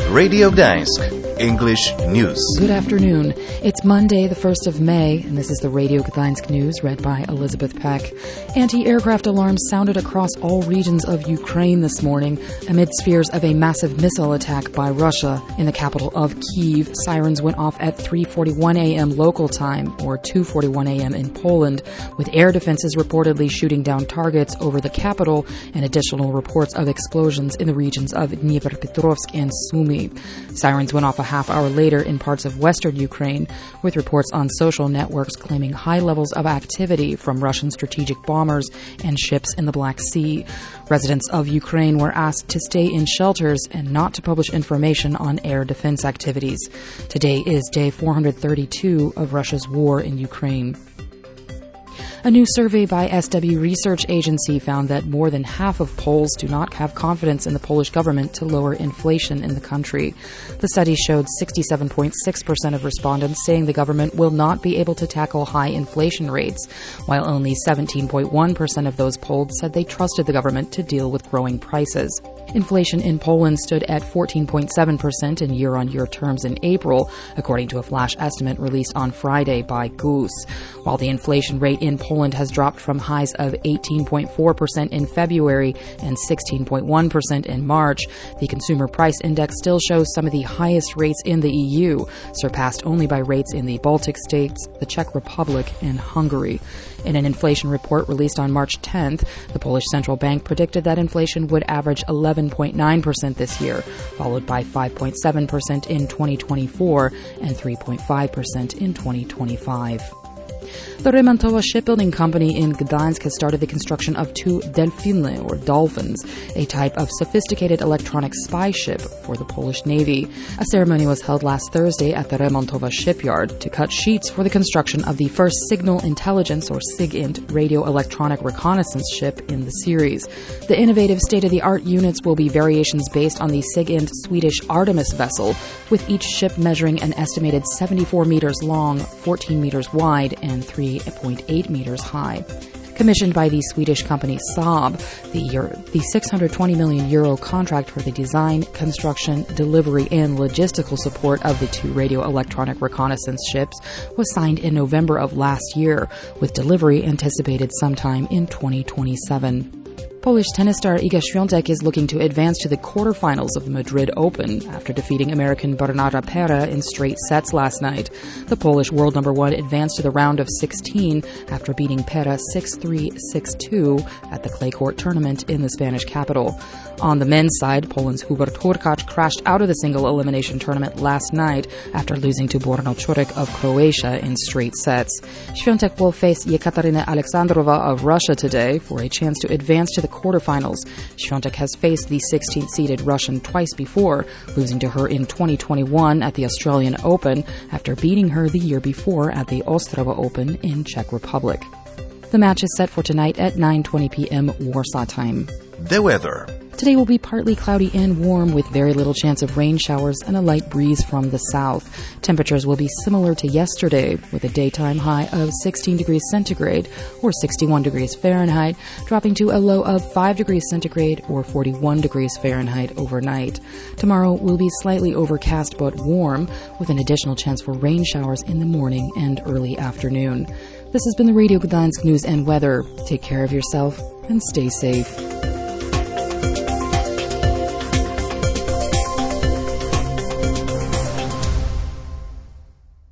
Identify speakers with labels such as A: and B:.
A: Radio Gdańsk, English News.
B: Good afternoon. It's Monday, the 1st of May, and this is the Radio Gdańsk News, read by Elizabeth Peck. Anti-aircraft alarms sounded across all regions of Ukraine this morning amidst fears of a massive missile attack by Russia. In the capital of Kyiv, sirens went off at 3:41 a.m. local time, or 2:41 a.m. in Poland, with air defenses reportedly shooting down targets over the capital and additional reports of explosions in the regions of Dnipropetrovsk and Sumy. Sirens went off a half hour later in parts of western Ukraine, with reports on social networks claiming high levels of activity from Russian strategic bombers and ships in the Black Sea. Residents of Ukraine were asked to stay in shelters and not to publish information on air defense activities. Today is day 432 of Russia's war in Ukraine. A new survey by SW Research Agency found that more than half of Poles do not have confidence in the Polish government to lower inflation in the country. The study showed 67.6% of respondents saying the government will not be able to tackle high inflation rates, while only 17.1% of those polled said they trusted the government to deal with growing prices. Inflation in Poland stood at 14.7% in year-on-year terms in April, according to a flash estimate released on Friday by GUS. While the inflation rate in Poland has dropped from highs of 18.4% in February and 16.1% in March, the Consumer Price Index still shows some of the highest rates in the EU, surpassed only by rates in the Baltic states, the Czech Republic, and Hungary. In an inflation report released on March 10th, the Polish Central Bank predicted that inflation would average 11.9% this year, followed by 5.7% in 2024 and 3.5% in 2025. The Remontowa Shipbuilding Company in Gdańsk has started the construction of two delfiny, or dolphins, a type of sophisticated electronic spy ship for the Polish Navy. A ceremony was held last Thursday at the Remontowa shipyard to cut sheets for the construction of the first signal intelligence, or SIGINT, radio electronic reconnaissance ship in the series. The innovative state-of-the-art units will be variations based on the SIGINT Swedish Artemis vessel, with each ship measuring an estimated 74 meters long, 14 meters wide, and 3.8 meters high. Commissioned by the Swedish company Saab, the 620 million euro contract for the design, construction, delivery, and logistical support of the two radio electronic reconnaissance ships was signed in November of last year, with delivery anticipated sometime in 2027. Polish tennis star Iga Świątek is looking to advance to the quarterfinals of the Madrid Open after defeating American Bernarda Pera in straight sets last night. The Polish world number one advanced to the round of 16 after beating Pera 6-3, 6-2 at the clay court tournament in the Spanish capital. On the men's side, Poland's Hubert Hurkacz crashed out of the single elimination tournament last night after losing to Borna Coric of Croatia in straight sets. Świątek will face Yekaterina Alexandrova of Russia today for a chance to advance to the quarterfinals. Świątek has faced the 16th-seeded Russian twice before, losing to her in 2021 at the Australian Open after beating her the year before at the Ostrava Open in Czech Republic. The match is set for tonight at 9:20 p.m. Warsaw time.
A: The weather.
B: Today will be partly cloudy and warm with very little chance of rain showers and a light breeze from the south. Temperatures will be similar to yesterday with a daytime high of 16 degrees centigrade or 61 degrees Fahrenheit, dropping to a low of 5 degrees centigrade or 41 degrees Fahrenheit overnight. Tomorrow will be slightly overcast but warm with an additional chance for rain showers in the morning and early afternoon. This has been the Radio Gdańsk News and Weather. Take care of yourself and stay safe.